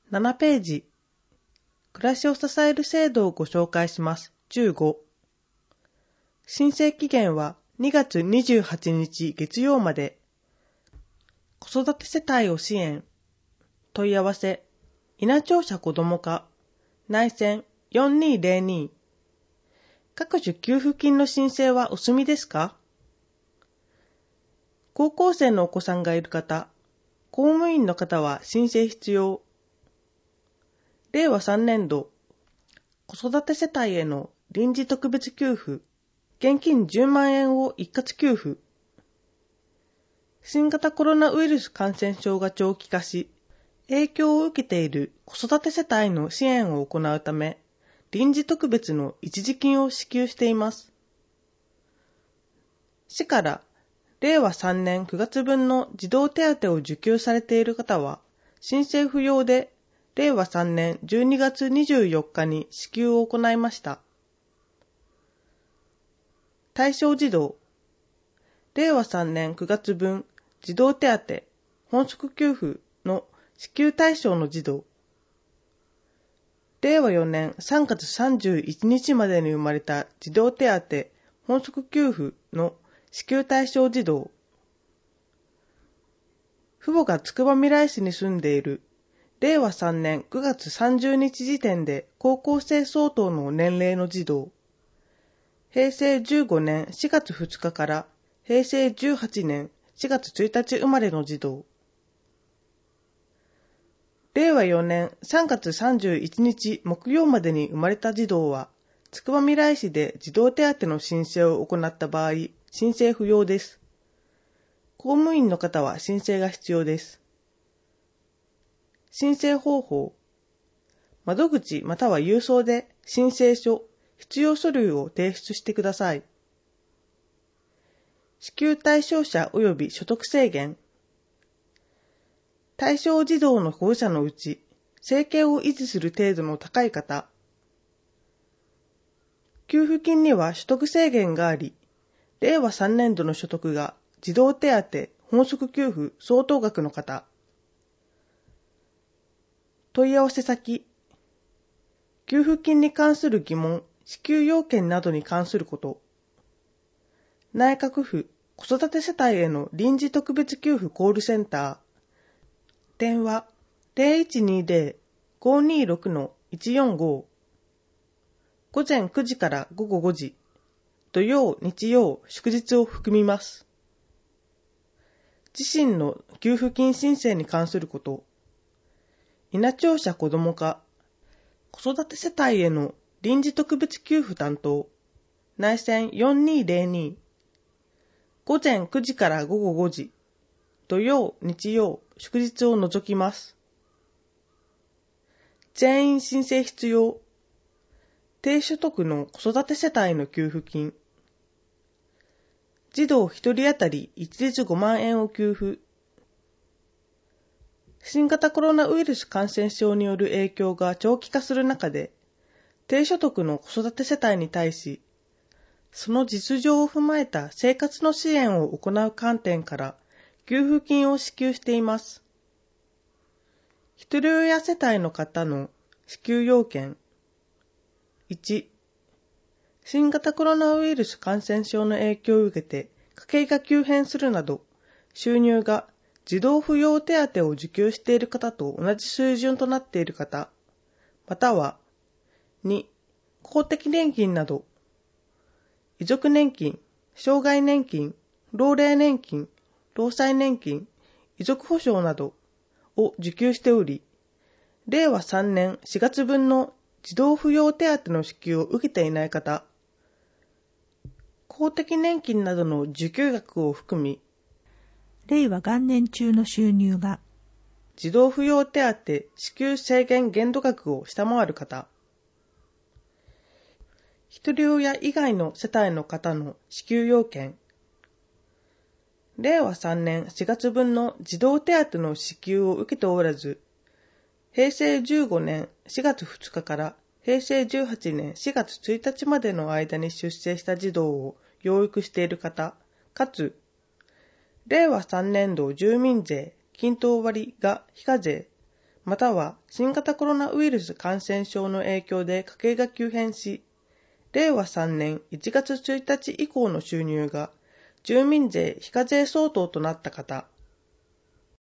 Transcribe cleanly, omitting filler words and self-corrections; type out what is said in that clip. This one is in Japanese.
7ページ、暮らしを支える制度をご紹介します。15。申請期限は2月28日月曜まで。子育て世帯を支援。問い合わせ、稲庁舎子ども課、内線4202。各種給付金の申請はお済みですか？高校生のお子さんがいる方、公務員の方は申請必要。令和3年度、子育て世帯への臨時特別給付、現金10万円を一括給付。新型コロナウイルス感染症が長期化し、影響を受けている子育て世帯の支援を行うため、臨時特別の一時金を支給しています。市から令和3年9月分の児童手当を受給されている方は、申請不要で令和3年12月24日に支給を行いました。対象児童、令和3年9月分児童手当本則給付の支給対象の児童、令和4年3月31日までに生まれた児童手当本則給付の支給対象児童、父母がつくばみらい市に住んでいる令和3年9月30日時点で高校生相当の年齢の児童、平成15年4月2日から平成18年4月1日生まれの児童、令和4年3月31日木曜までに生まれた児童は、つくばみらい市で児童手当の申請を行った場合、申請不要です。公務員の方は申請が必要です。申請方法、窓口または郵送で申請書、必要書類を提出してください。支給対象者及び所得制限、対象児童の保護者のうち、生計を維持する程度の高い方、給付金には所得制限があり、令和3年度の所得が児童手当本則給付相当額の方、問い合わせ先、給付金に関する疑問、支給要件などに関すること、内閣府子育て世帯への臨時特別給付コールセンター、電話 0120-526-145、午前9時から午後5時、土曜、日曜、祝日を含みます。自身の給付金申請に関すること、稲庁舎子ども課、子育て世帯への臨時特別給付担当、内線4202、午前9時から午後5時、土曜、日曜、祝日を除きます。全員申請必要。低所得の子育て世帯の給付金。児童1人当たり一律5万円を給付。新型コロナウイルス感染症による影響が長期化する中で、低所得の子育て世帯に対し、その実情を踏まえた生活の支援を行う観点から、給付金を支給しています。一人親世帯の方の支給要件。1、新型コロナウイルス感染症の影響を受けて家計が急変するなど、収入が児童扶養手当を受給している方と同じ水準となっている方、または2、公的年金など、遺族年金、障害年金、老齢年金、労災年金、遺族保障などを受給しており、令和3年4月分の児童扶養手当の支給を受けていない方、公的年金などの受給額を含み、 令和元年中の収入が児童扶養手当支給制限限度額を下回る方、一人親以外の世帯の方の支給要件、令和3年4月分の児童手当の支給を受けておらず、平成15年4月2日から平成18年4月1日までの間に出生した児童を養育している方、かつ、令和3年度住民税均等割が非課税、 または新型コロナウイルス感染症の影響で家計が急変し、令和3年1月1日以降の収入が住民税非課税相当となった方、